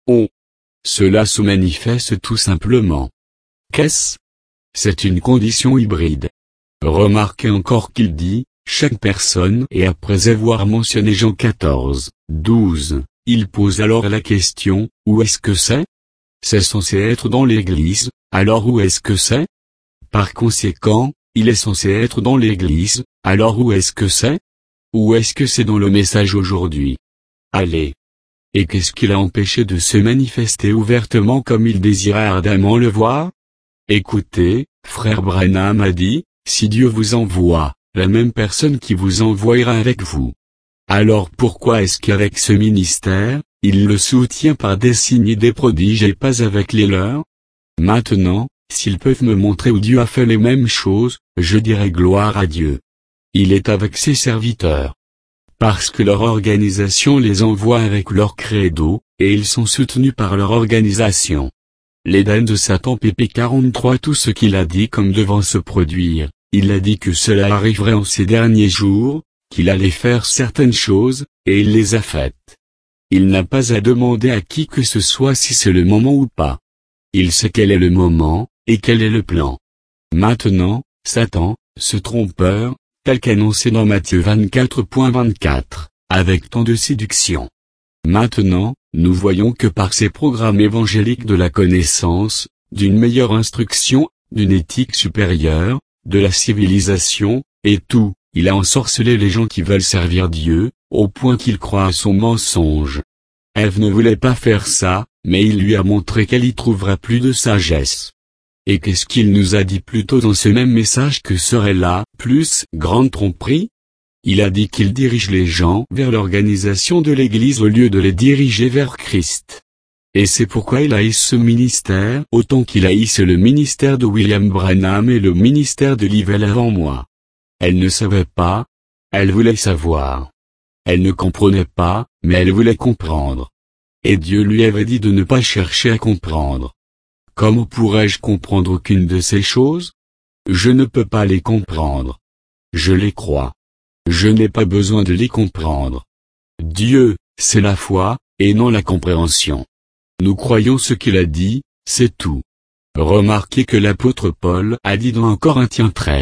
Cela se manifeste tout simplement. Qu'est-ce? C'est une condition hybride. Remarquez encore qu'il dit, chaque personne, et après avoir mentionné Jean 14, 12, il pose alors la question, où est-ce que c'est? C'est censé être dans l'église, alors où est-ce que c'est? Par conséquent, il est censé être dans l'église, alors où est-ce que c'est? Où est-ce que c'est dans le message aujourd'hui? Allez. Et qu'est-ce qui l'a empêché de se manifester ouvertement comme il désirait ardemment le voir? Écoutez, frère Branham a dit, si Dieu vous envoie, la même personne qui vous envoyera avec vous. Alors pourquoi est-ce qu'avec ce ministère, il le soutient par des signes et des prodiges et pas avec les leurs? Maintenant, s'ils peuvent me montrer où Dieu a fait les mêmes choses, je dirai gloire à Dieu. Il est avec ses serviteurs. Parce que leur organisation les envoie avec leur credo, et ils sont soutenus par leur organisation. L'Éden de Satan pp 43. Tout ce qu'il a dit comme devant se produire, il a dit que cela arriverait en ces derniers jours, qu'il allait faire certaines choses, et il les a faites. Il n'a pas à demander à qui que ce soit si c'est le moment ou pas. Il sait quel est le moment, et quel est le plan. Maintenant, Satan, ce trompeur, tel qu'annoncé dans Matthieu 24.24, avec tant de séduction. Maintenant, nous voyons que par ces programmes évangéliques de la connaissance, d'une meilleure instruction, d'une éthique supérieure, de la civilisation, et tout, il a ensorcelé les gens qui veulent servir Dieu, au point qu'ils croient à son mensonge. Ève ne voulait pas faire ça, mais il lui a montré qu'elle y trouvera plus de sagesse. Et qu'est-ce qu'il nous a dit plus tôt dans ce même message que serait la plus grande tromperie? Il a dit qu'il dirige les gens vers l'organisation de l'Église au lieu de les diriger vers Christ. Et c'est pourquoi il haïsse ce ministère autant qu'il haïsse le ministère de William Branham et le ministère de Livell avant moi. Elle ne savait pas, elle voulait savoir. Elle ne comprenait pas, mais elle voulait comprendre. Et Dieu lui avait dit de ne pas chercher à comprendre. Comment pourrais-je comprendre aucune de ces choses? Je ne peux pas les comprendre. Je les crois. Je n'ai pas besoin de les comprendre. Dieu, c'est la foi, et non la compréhension. Nous croyons ce qu'il a dit, c'est tout. Remarquez que l'apôtre Paul a dit dans 1 Corinthiens 13,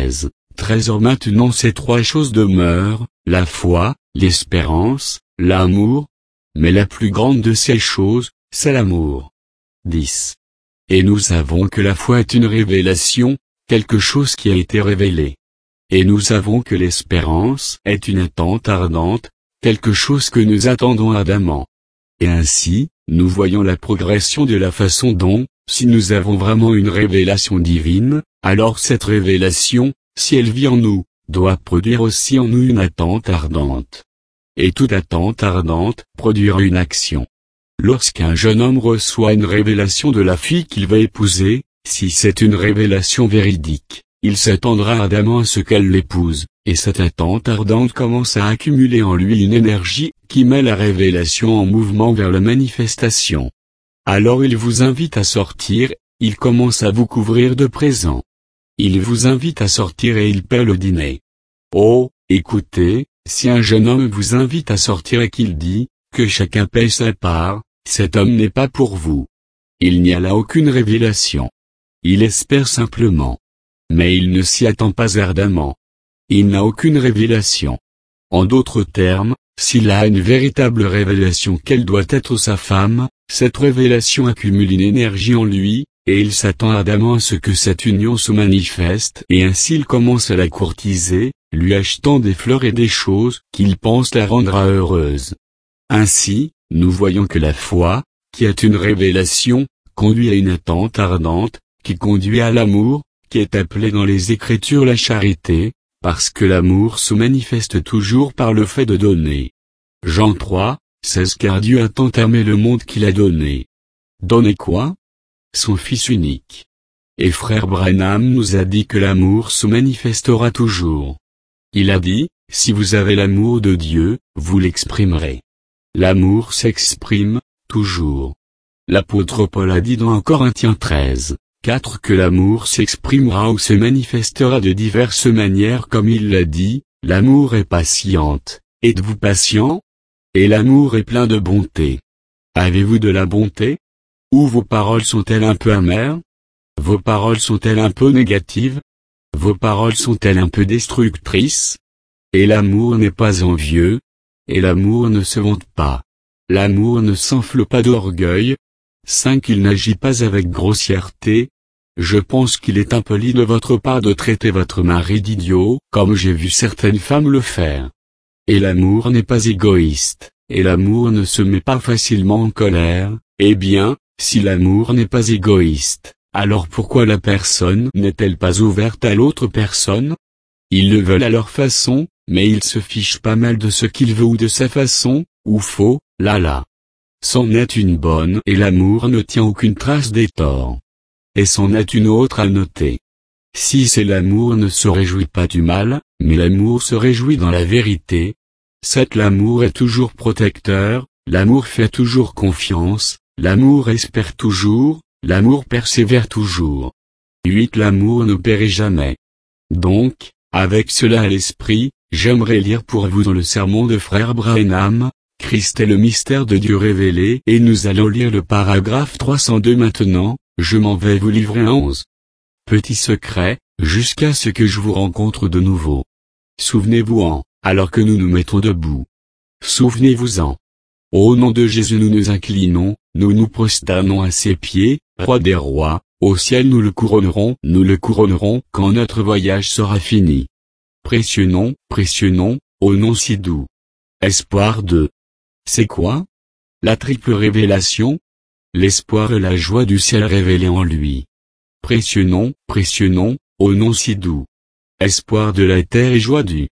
Trésor. Maintenant ces trois choses demeurent, la foi, l'espérance, l'amour. Mais la plus grande de ces choses, c'est l'amour. 10. Et nous savons que la foi est une révélation, quelque chose qui a été révélé. Et nous savons que l'espérance est une attente ardente, quelque chose que nous attendons ardemment. Et ainsi, nous voyons la progression de la façon dont, si nous avons vraiment une révélation divine, alors cette révélation, si elle vit en nous, doit produire aussi en nous une attente ardente. Et toute attente ardente produira une action. Lorsqu'un jeune homme reçoit une révélation de la fille qu'il va épouser, si c'est une révélation véridique, il s'attendra ardemment à ce qu'elle l'épouse, et cette attente ardente commence à accumuler en lui une énergie qui met la révélation en mouvement vers la manifestation. Alors il vous invite à sortir, il commence à vous couvrir de présents. Il vous invite à sortir et il paie le dîner. Oh, écoutez, si un jeune homme vous invite à sortir et qu'il dit, que chacun paie sa part, cet homme n'est pas pour vous. Il n'y a là aucune révélation. Il espère simplement. Mais il ne s'y attend pas ardemment. Il n'a aucune révélation. En d'autres termes, s'il a une véritable révélation qu'elle doit être sa femme, cette révélation accumule une énergie en lui, et il s'attend ardemment à ce que cette union se manifeste, et ainsi il commence à la courtiser, lui achetant des fleurs et des choses qu'il pense la rendra heureuse. Ainsi, nous voyons que la foi, qui est une révélation, conduit à une attente ardente, qui conduit à l'amour, qui est appelé dans les Écritures la charité, parce que l'amour se manifeste toujours par le fait de donner. Jean 3, 16. Car Dieu a tant aimé le monde qu'il a donné. Donné quoi? Son Fils unique. Et frère Branham nous a dit que l'amour se manifestera toujours. Il a dit, si vous avez l'amour de Dieu, vous l'exprimerez. L'amour s'exprime, toujours. L'apôtre Paul a dit dans 1 Corinthiens 13, 4 que l'amour s'exprimera ou se manifestera de diverses manières comme il l'a dit, l'amour est patiente. Êtes-vous patient? Et l'amour est plein de bonté. Avez-vous de la bonté? Ou vos paroles sont-elles un peu amères? Vos paroles sont-elles un peu négatives? Vos paroles sont-elles un peu destructrices? Et l'amour n'est pas envieux. Et l'amour ne se vante pas. L'amour ne s'enfle pas d'orgueil. 5. Il n'agit pas avec grossièreté. Je pense qu'il est impoli de votre part de traiter votre mari d'idiot, comme j'ai vu certaines femmes le faire. Et l'amour n'est pas égoïste, et l'amour ne se met pas facilement en colère. Eh bien, si l'amour n'est pas égoïste, alors pourquoi la personne n'est-elle pas ouverte à l'autre personne? Ils le veulent à leur façon, mais ils se fichent pas mal de ce qu'il veut ou de sa façon, ou faux, là. C'en est une bonne et l'amour ne tient aucune trace des torts. Et c'en est une autre à noter. Si c'est l'amour ne se réjouit pas du mal, mais l'amour se réjouit dans la vérité. 7. L'amour est toujours protecteur, l'amour fait toujours confiance, l'amour espère toujours, l'amour persévère toujours. 8. L'amour ne périt jamais. Donc, avec cela à l'esprit, j'aimerais lire pour vous dans le sermon de frère Branham, Christ est le mystère de Dieu révélé, et nous allons lire le paragraphe 302 maintenant, je m'en vais vous livrer un 11. Petit secret, jusqu'à ce que je vous rencontre de nouveau. Souvenez-vous-en, alors que nous nous mettons debout. Souvenez-vous-en. Au nom de Jésus nous nous inclinons, nous nous prosternons à ses pieds, roi des rois, au ciel nous le couronnerons quand notre voyage sera fini. Précieux nom, au nom si doux. Espoir de. C'est quoi? La triple révélation? L'espoir et la joie du ciel révélés en lui. Précieux nom, au nom si doux. Espoir de la terre et joie du.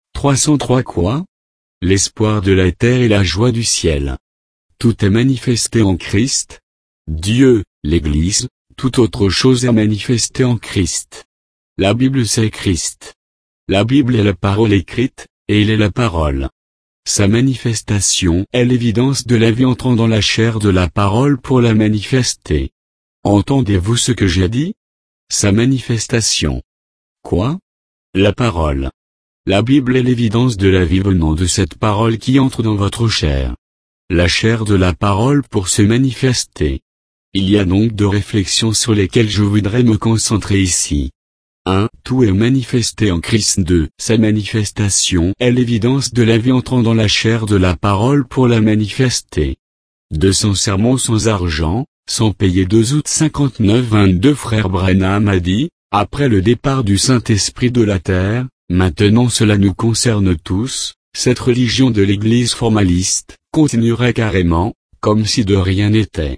303 quoi? L'espoir de la terre et la joie du ciel. Tout est manifesté en Christ. Dieu, l'Église, toute autre chose est manifestée en Christ. La Bible c'est Christ. La Bible est la parole écrite, et il est la parole. Sa manifestation est l'évidence de la vie entrant dans la chair de la parole pour la manifester. Entendez-vous ce que j'ai dit? Sa manifestation. Quoi? La parole. La Bible est l'évidence de la vie venant de cette parole qui entre dans votre chair. La chair de la parole pour se manifester. Il y a donc deux réflexions sur lesquelles je voudrais me concentrer ici. 1. Tout est manifesté en Christ. 2. Sa manifestation est l'évidence de la vie entrant dans la chair de la parole pour la manifester. De son sermon sans argent, sans payer. 2 août 59-22. Frère Branham a dit, après le départ du Saint-Esprit de la terre, maintenant cela nous concerne tous, cette religion de l'Église formaliste continuerait carrément, comme si de rien n'était.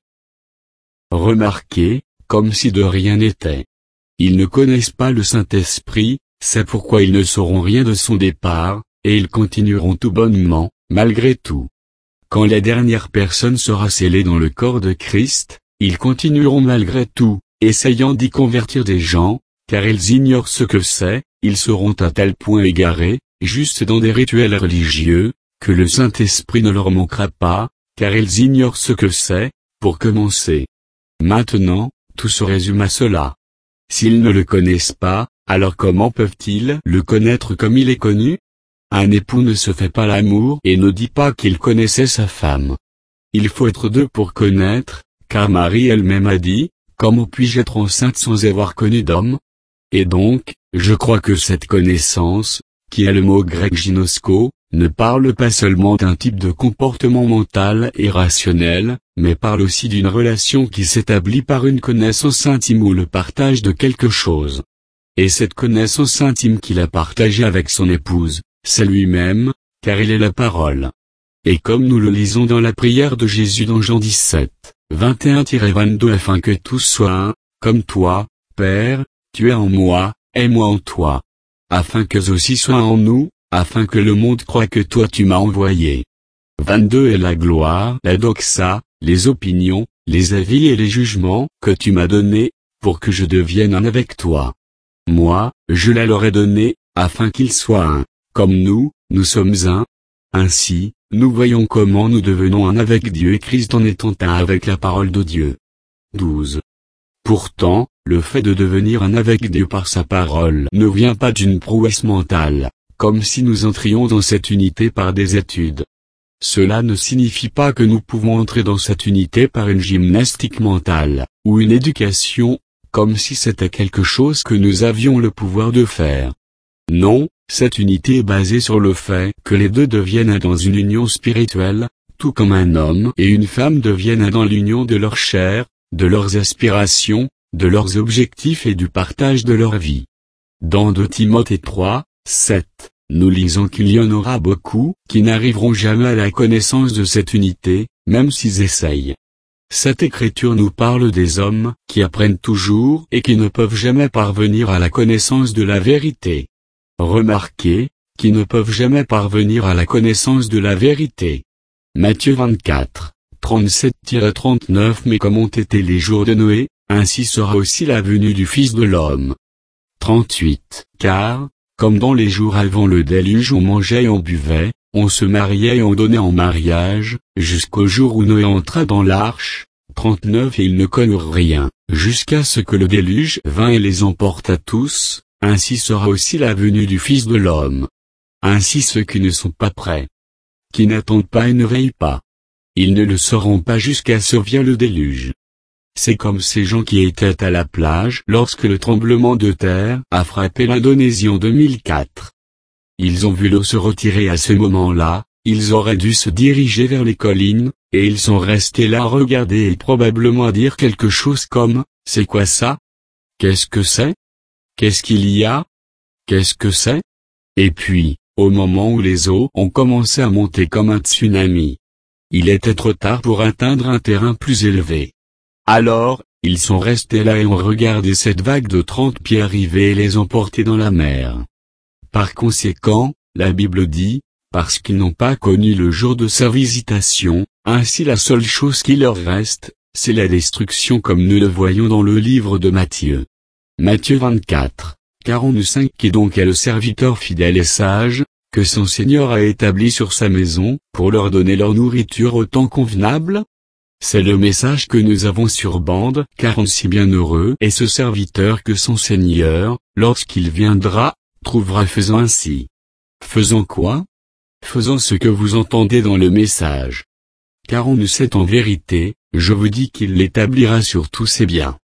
Remarquez, comme si de rien n'était. Ils ne connaissent pas le Saint-Esprit, c'est pourquoi ils ne sauront rien de son départ, et ils continueront tout bonnement, malgré tout. Quand la dernière personne sera scellée dans le corps de Christ, ils continueront malgré tout, essayant d'y convertir des gens, car ils ignorent ce que c'est, ils seront à tel point égarés, juste dans des rituels religieux, que le Saint-Esprit ne leur manquera pas, car ils ignorent ce que c'est, pour commencer. Maintenant, tout se résume à cela. S'ils ne le connaissent pas, alors comment peuvent-ils le connaître comme il est connu? Un époux ne se fait pas l'amour et ne dit pas qu'il connaissait sa femme. Il faut être deux pour connaître, car Marie elle-même a dit, « Comment puis-je être enceinte sans avoir connu d'homme ?» Et donc, je crois que cette connaissance, qui est le mot grec ginosko, ne parle pas seulement d'un type de comportement mental et rationnel, mais parle aussi d'une relation qui s'établit par une connaissance intime ou le partage de quelque chose. Et cette connaissance intime qu'il a partagée avec son épouse, c'est lui-même, car il est la parole. Et comme nous le lisons dans la prière de Jésus dans Jean 17, 21-22 afin que tous soient un, comme toi, Père, tu es en moi, et moi en toi. Afin qu'eux aussi soient en nous, afin que le monde croie que toi tu m'as envoyé. 22 est la gloire, la doxa, les opinions, les avis et les jugements que tu m'as donnés, pour que je devienne un avec toi. Moi, je la leur ai donnée, afin qu'ils soient un, comme nous sommes un. Ainsi, nous voyons comment nous devenons un avec Dieu et Christ en étant un avec la parole de Dieu. 12. Pourtant, le fait de devenir un avec Dieu par sa parole ne vient pas d'une prouesse mentale, comme si nous entrions dans cette unité par des études. Cela ne signifie pas que nous pouvons entrer dans cette unité par une gymnastique mentale, ou une éducation, comme si c'était quelque chose que nous avions le pouvoir de faire. Non, cette unité est basée sur le fait que les deux deviennent un dans une union spirituelle, tout comme un homme et une femme deviennent un dans l'union de leur chair, de leurs aspirations, de leurs objectifs et du partage de leur vie. Dans 2 Timothée 3, 7, nous lisons qu'il y en aura beaucoup qui n'arriveront jamais à la connaissance de cette unité, même s'ils essayent. Cette écriture nous parle des hommes qui apprennent toujours et qui ne peuvent jamais parvenir à la connaissance de la vérité. Remarquez, qui ne peuvent jamais parvenir à la connaissance de la vérité. Matthieu 24, 37-39 Mais comme ont été les jours de Noé, ainsi sera aussi la venue du Fils de l'homme. 38 Car, comme dans les jours avant le déluge on mangeait et on buvait, on se mariait et on donnait en mariage, jusqu'au jour où Noé entra dans l'arche. 39 Et ils ne connurent rien, jusqu'à ce que le déluge vint et les emporta tous, ainsi sera aussi la venue du Fils de l'homme. Ainsi ceux qui ne sont pas prêts, qui n'attendent pas et ne veillent pas, ils ne le sauront pas jusqu'à ce vient le déluge. C'est comme ces gens qui étaient à la plage lorsque le tremblement de terre a frappé l'Indonésie en 2004. Ils ont vu l'eau se retirer à ce moment-là, ils auraient dû se diriger vers les collines, et ils sont restés là à regarder et probablement à dire quelque chose comme « C'est quoi ça? Qu'est-ce que c'est? Qu'est-ce qu'il y a? Qu'est-ce que c'est ?» Et puis, au moment où les eaux ont commencé à monter comme un tsunami, il était trop tard pour atteindre un terrain plus élevé. Alors, ils sont restés là et ont regardé cette vague de 30 pieds arriver et les emporter dans la mer. Par conséquent, la Bible dit, parce qu'ils n'ont pas connu le jour de sa visitation, ainsi la seule chose qui leur reste, c'est la destruction comme nous le voyons dans le livre de Matthieu. Matthieu 24, 45 Qui donc est le serviteur fidèle et sage, que son Seigneur a établi sur sa maison, pour leur donner leur nourriture au temps convenable? C'est le message que nous avons sur bande, car si bienheureux est ce serviteur que son Seigneur, lorsqu'il viendra, trouvera faisant ainsi. Faisant quoi? Faisant ce que vous entendez dans le message. Car on ne sait en vérité, je vous dis qu'il l'établira sur tous ses biens.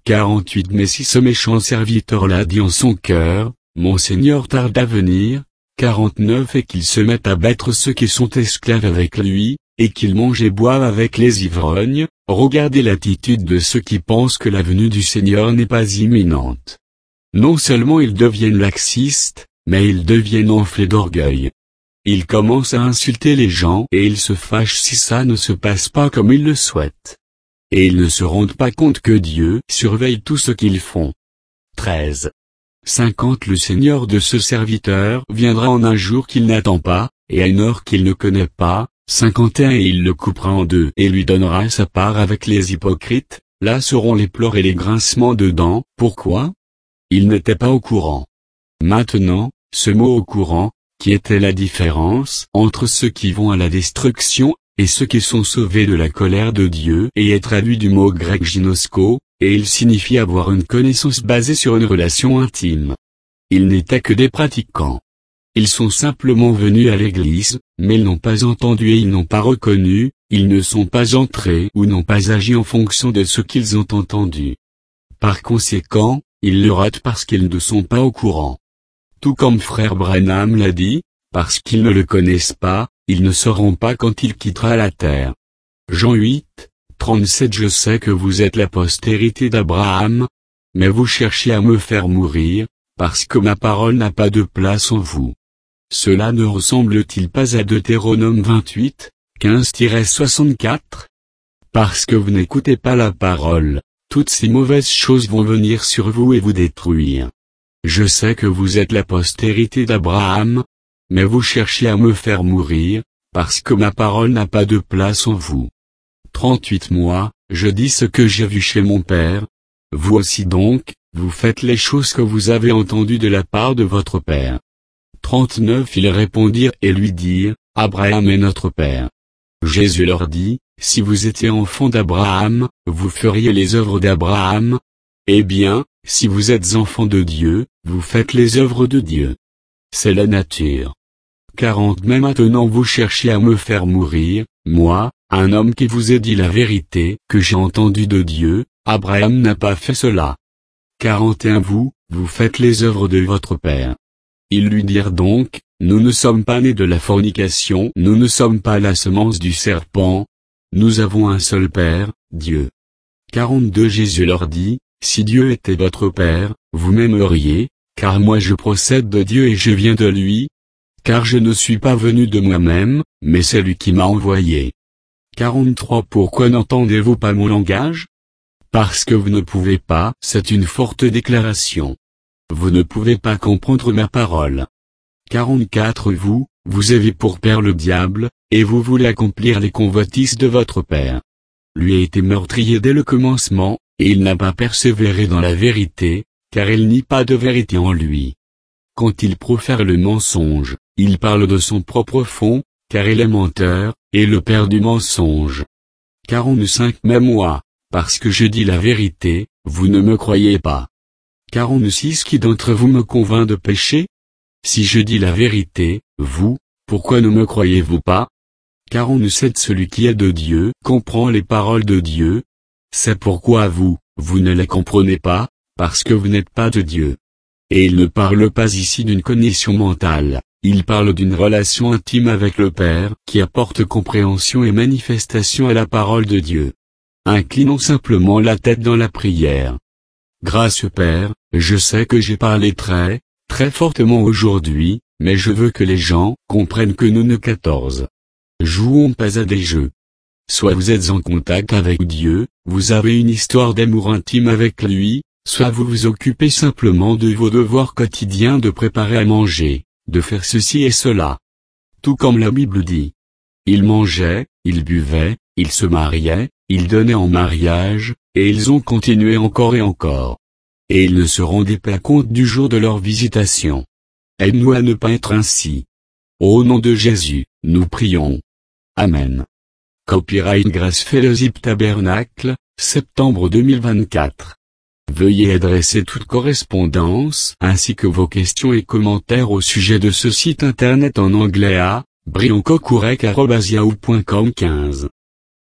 48 Mais si ce méchant serviteur-là dit en son cœur, mon Seigneur tarde à venir, 49 Et qu'il se mette à battre ceux qui sont esclaves avec lui, et qu'il mange et boive avec les ivrognes, regardez l'attitude de ceux qui pensent que la venue du Seigneur n'est pas imminente. Non seulement ils deviennent laxistes, mais ils deviennent enflés d'orgueil. Ils commencent à insulter les gens et ils se fâchent si ça ne se passe pas comme ils le souhaitent. Et ils ne se rendent pas compte que Dieu surveille tout ce qu'ils font. 13. 50 Le Seigneur de ce serviteur viendra en un jour qu'il n'attend pas, et à une heure qu'il ne connaît pas, 51 Et il le coupera en deux et lui donnera sa part avec les hypocrites, là seront les pleurs et les grincements de dents. Pourquoi? Il n'était pas au courant. Maintenant, ce mot au courant, qui était la différence entre ceux qui vont à la destruction, et ceux qui sont sauvés de la colère de Dieu, et est traduit du mot grec ginosko, et il signifie avoir une connaissance basée sur une relation intime. Ils n'étaient que des pratiquants. Ils sont simplement venus à l'église, mais ils n'ont pas entendu et ils n'ont pas reconnu, ils ne sont pas entrés ou n'ont pas agi en fonction de ce qu'ils ont entendu. Par conséquent, ils le ratent parce qu'ils ne sont pas au courant. Tout comme frère Branham l'a dit, parce qu'ils ne le connaissent pas, ils ne sauront pas quand il quittera la terre. Jean 8, 37 Je sais que vous êtes la postérité d'Abraham, mais vous cherchez à me faire mourir, parce que ma parole n'a pas de place en vous. Cela ne ressemble-t-il pas à Deutéronome 28, 15-64? Parce que vous n'écoutez pas la parole, toutes ces mauvaises choses vont venir sur vous et vous détruire. Je sais que vous êtes la postérité d'Abraham, mais vous cherchez à me faire mourir, parce que ma parole n'a pas de place en vous. 38 Moi, je dis ce que j'ai vu chez mon père. Vous aussi donc, vous faites les choses que vous avez entendues de la part de votre père. 39 Ils répondirent et lui dirent, Abraham est notre père. Jésus leur dit, si vous étiez enfants d'Abraham, vous feriez les œuvres d'Abraham. Eh bien, si vous êtes enfants de Dieu, vous faites les œuvres de Dieu. C'est la nature. 40 Mais maintenant vous cherchez à me faire mourir, moi, un homme qui vous ai dit la vérité que j'ai entendue de Dieu, Abraham n'a pas fait cela. 41 Vous faites les œuvres de votre père. Ils lui dirent donc, nous ne sommes pas nés de la fornication, nous ne sommes pas la semence du serpent. Nous avons un seul Père, Dieu. 42 Jésus leur dit, si Dieu était votre Père, vous m'aimeriez, car moi je procède de Dieu et je viens de lui. Car je ne suis pas venu de moi-même, mais c'est lui qui m'a envoyé. 43 Pourquoi n'entendez-vous pas mon langage? Parce que vous ne pouvez pas, c'est une forte déclaration. Vous ne pouvez pas comprendre ma parole. 44 Vous avez pour père le diable, et vous voulez accomplir les convoitises de votre père. Lui a été meurtrier dès le commencement, et il n'a pas persévéré dans la vérité, car il n'y a pas de vérité en lui. Quand il profère le mensonge, il parle de son propre fond, car il est menteur, et le père du mensonge. 45 Mais moi, parce que je dis la vérité, vous ne me croyez pas. 46 Qui d'entre vous me convainc de péché? Si je dis la vérité, vous, pourquoi ne me croyez-vous pas? 47 Celui qui est de Dieu comprend les paroles de Dieu. C'est pourquoi vous ne les comprenez pas, parce que vous n'êtes pas de Dieu. Et il ne parle pas ici d'une cognition mentale, il parle d'une relation intime avec le Père qui apporte compréhension et manifestation à la parole de Dieu. Inclinons simplement la tête dans la prière. Gracieux Père, je sais que j'ai parlé très fortement aujourd'hui, mais je veux que les gens comprennent que nous ne 14. Jouons pas à des jeux. Soit vous êtes en contact avec Dieu, vous avez une histoire d'amour intime avec lui, soit vous vous occupez simplement de vos devoirs quotidiens de préparer à manger, de faire ceci et cela. Tout comme la Bible dit. Ils mangeaient, ils buvaient, ils se mariaient, ils donnaient en mariage, et ils ont continué encore et encore. Et ils ne se rendaient pas compte du jour de leur visitation. Aide-nous à ne pas être ainsi. Au nom de Jésus, nous prions. Amen. Copyright Grace Fellowship Tabernacle, septembre 2024. Veuillez adresser toute correspondance ainsi que vos questions et commentaires au sujet de ce site internet en anglais à briancocourec@yahoo.com 15.